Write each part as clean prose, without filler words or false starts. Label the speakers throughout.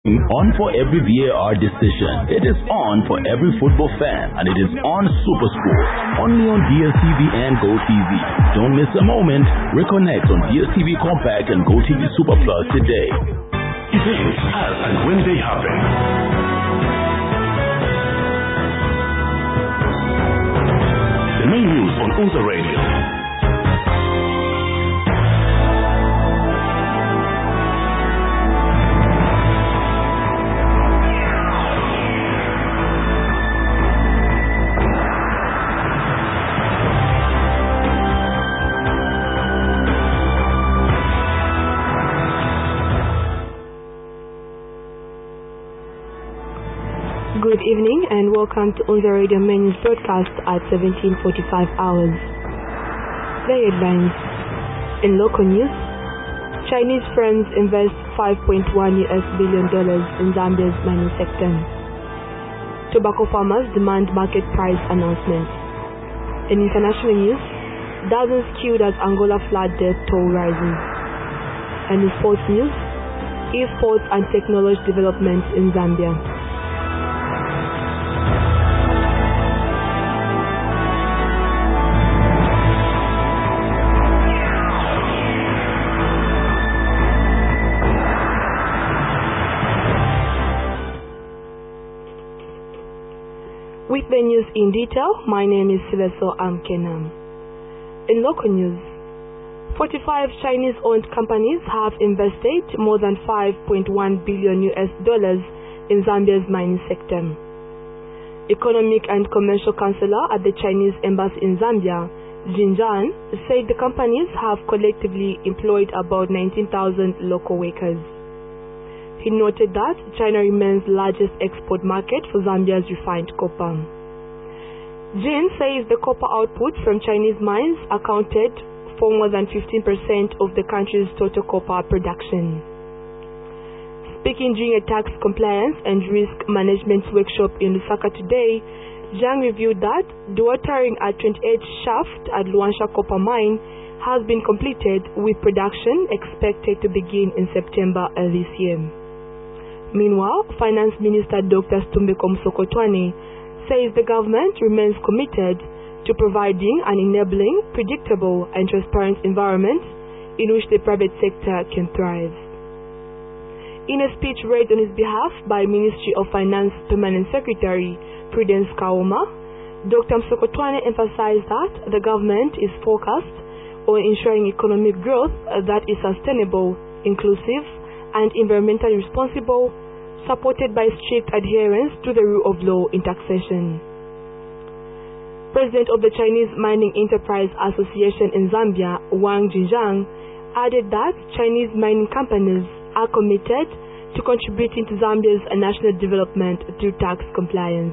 Speaker 1: On for every VAR decision. It is on for every football fan, and it is on SuperSport. Only on DSTV and GoTV. Don't miss a moment. Reconnect on DSTV Compact and GoTV Super Plus today.
Speaker 2: Events as and when they happen. The main news on Unza Radio.
Speaker 3: Good evening and welcome to Unza Radio Main News broadcast at 17:45 hours. The headlines. In local news, Chinese firms invest $5.1 billion in Zambia's mining sector. Tobacco farmers demand market price announcement. In international news, dozens killed as Angola flood death toll rises. And in sports news, e-sports and technology developments in Zambia. With the news in detail, my name is Sileso Amkenam. In local news, 45 Chinese-owned companies have invested more than $5.1 billion in Zambia's mining sector. Economic and Commercial Counselor at the Chinese Embassy in Zambia, Jin Zhan, said the companies have collectively employed about 19,000 local workers. He noted that China remains the largest export market for Zambia's refined copper. Jin says the copper output from Chinese mines accounted for more than 15% of the country's total copper production. Speaking during a tax compliance and risk management workshop in Lusaka today, Zhang revealed that the watering at 28th shaft at Luansha Copper Mine has been completed, with production expected to begin in September this year. Meanwhile, Finance Minister Dr. Stumbeko Msokotwane says the government remains committed to providing an enabling, predictable and transparent environment in which the private sector can thrive. In a speech read on his behalf by Ministry of Finance Permanent Secretary Prudence Kauma, Dr. Msokotwane emphasized that the government is focused on ensuring economic growth that is sustainable, inclusive and environmentally responsible, supported by strict adherence to the rule of law in taxation. President of the Chinese Mining Enterprise Association in Zambia, Wang Jinjiang, added that Chinese mining companies are committed to contributing to Zambia's national development through tax compliance.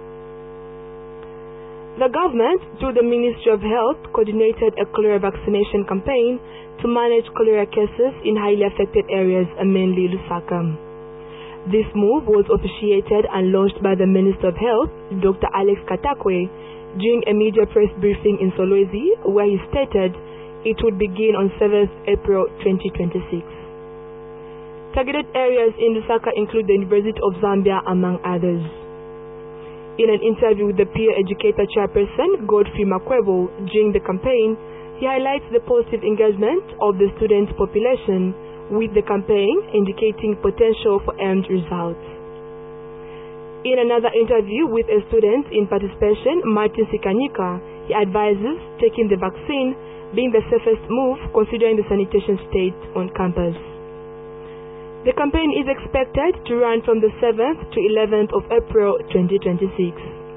Speaker 3: The government, through the Ministry of Health, coordinated a cholera vaccination campaign to manage cholera cases in highly affected areas, mainly Lusaka. This move was officiated and launched by the Minister of Health, Dr. Alex Katakwe, during a media press briefing in Solwezi, where he stated it would begin on 7th April 2026. Targeted areas in Lusaka include the University of Zambia, among others. In an interview with the peer educator chairperson, Godfrey Makwebo, during the campaign, he highlights the positive engagement of the student population with the campaign, indicating potential for earned results. In another interview with a student in participation, Martin Sikanyika, he advises taking the vaccine being the safest move considering the sanitation state on campus. The campaign is expected to run from the 7th to 11th of April 2026.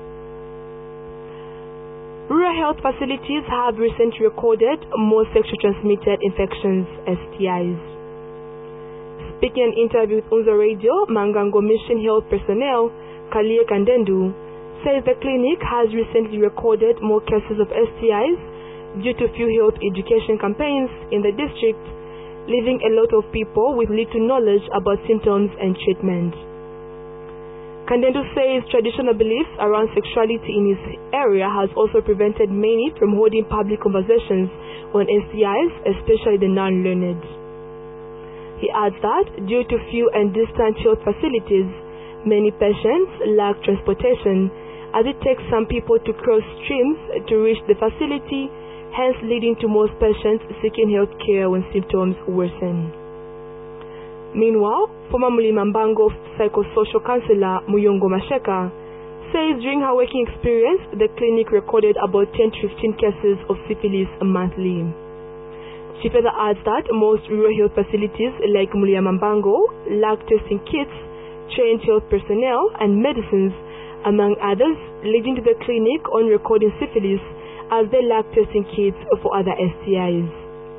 Speaker 3: Rural health facilities have recently recorded more sexually transmitted infections, STIs. Speaking in an interview with Unza Radio, Mangango Mission Health personnel, Kalie Kandendu, says the clinic has recently recorded more cases of STIs due to few health education campaigns in the district, leaving a lot of people with little knowledge about symptoms and treatment. Kandendu says traditional beliefs around sexuality in his area has also prevented many from holding public conversations on STIs, especially the non-learned. He adds that due to few and distant health facilities, many patients lack transportation, as it takes some people to cross streams to reach the facility, hence leading to most patients seeking health care when symptoms worsen. Meanwhile, former Mulimambango psychosocial counselor Muyongo Masheka says during her working experience, the clinic recorded about 10 to 15 cases of syphilis monthly. She further adds that most rural health facilities like Mulimambango lack testing kits, trained health personnel, and medicines, among others, leading to the clinic on recording syphilis as they lack testing kits for other STIs.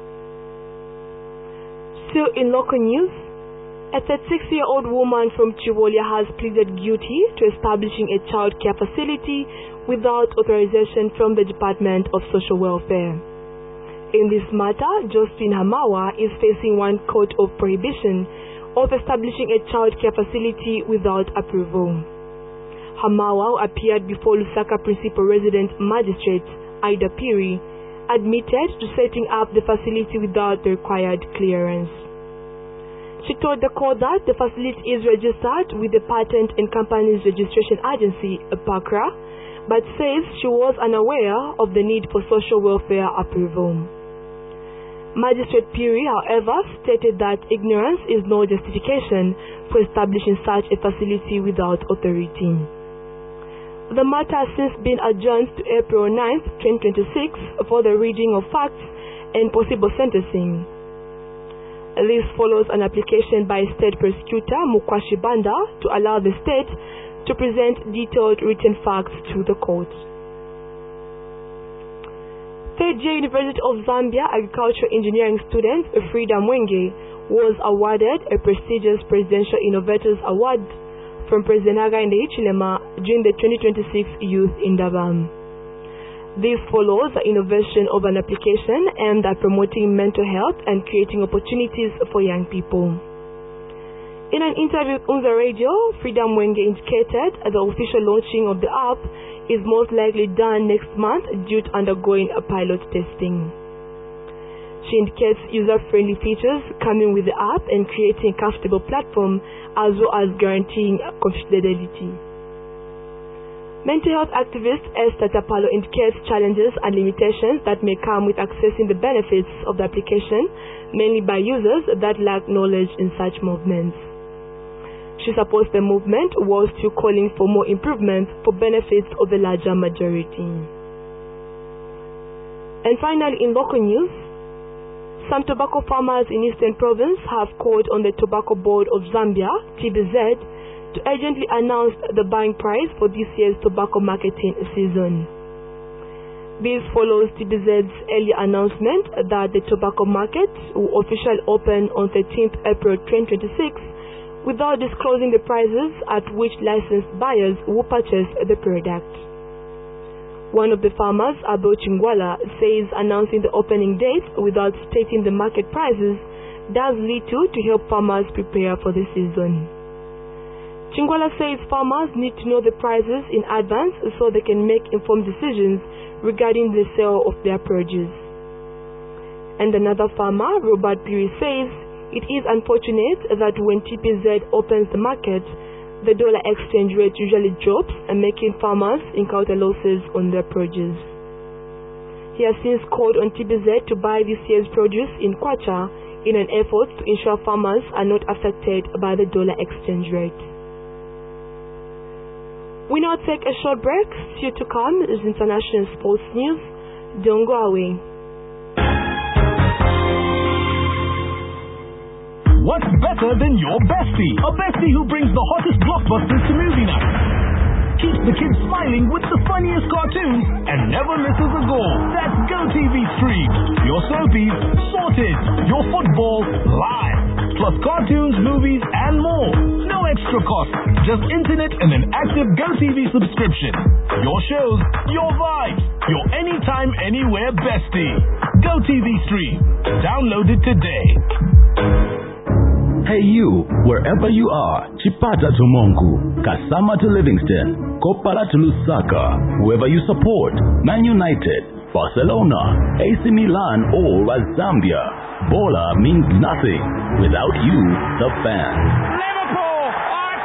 Speaker 3: Still in local news, a 36-year-old woman from Chivolia has pleaded guilty to establishing a child care facility without authorization from the Department of Social Welfare. In this matter, Josephine Hamawa is facing one count of prohibition of establishing a child care facility without approval. Hamawa appeared before Lusaka Principal Resident Magistrate Ida Piri, admitted to setting up the facility without the required clearance. She told the court that the facility is registered with the Patent and Companies Registration Agency, PACRA, but says she was unaware of the need for social welfare approval. Magistrate Piri, however, stated that ignorance is no justification for establishing such a facility without authority. The matter has since been adjourned to April 9, 2026 for the reading of facts and possible sentencing. This follows an application by State Prosecutor Mukwashi Banda to allow the state to present detailed written facts to the court. Third year University of Zambia Agricultural Engineering student Frida Mwenge was awarded a prestigious Presidential Innovators Award from President Hakainde Hichilema during the 2026 Youth Indaba. This follows the innovation of an application aimed at promoting mental health and creating opportunities for young people. In an interview with Unza Radio, Frida Mwenge indicated the official launching of the app is most likely done next month due to undergoing a pilot testing. She indicates user-friendly features coming with the app and creating a comfortable platform as well as guaranteeing confidentiality. Mental health activist Esther Tapalo indicates challenges and limitations that may come with accessing the benefits of the application, mainly by users that lack knowledge in such movements. She supports the movement while still calling for more improvements for benefits of the larger majority. And finally, in local news, some tobacco farmers in Eastern Province have called on the Tobacco Board of Zambia, TBZ, to urgently announce the buying price for this year's tobacco marketing season. This follows TBZ's earlier announcement that the tobacco market will officially open on 13th April 2026 without disclosing the prices at which licensed buyers will purchase the product. One of the farmers, Abel Chingwala, says announcing the opening date without stating the market prices does little to help farmers prepare for the season. Chingwala says farmers need to know the prices in advance so they can make informed decisions regarding the sale of their produce. And another farmer, Robert Piri, says it is unfortunate that when TPZ opens the market, the dollar exchange rate usually drops and making farmers encounter losses on their produce. He has since called on TPZ to buy this year's produce in Kwacha in an effort to ensure farmers are not affected by the dollar exchange rate. We now take a short break. Still to come is international sports news. Don't go away.
Speaker 2: What's better than your bestie? A bestie who brings the hottest blockbusters to movie nights, keeps the kids smiling with the funniest cartoons, and never misses a goal. That's GoTV Stream. Your soapies sorted. Your football live. Plus cartoons, movies, and more. No extra cost. Just internet and an active GoTV subscription. Your shows, your vibes. Your anytime, anywhere bestie. GoTV Stream. Download it today.
Speaker 1: Hey you, wherever you are, Chipata to Monku, Kasama to Livingston, Kopala to Lusaka, whoever you support, Man United, Barcelona, AC Milan or Zambia. Baller means nothing without you, the fans.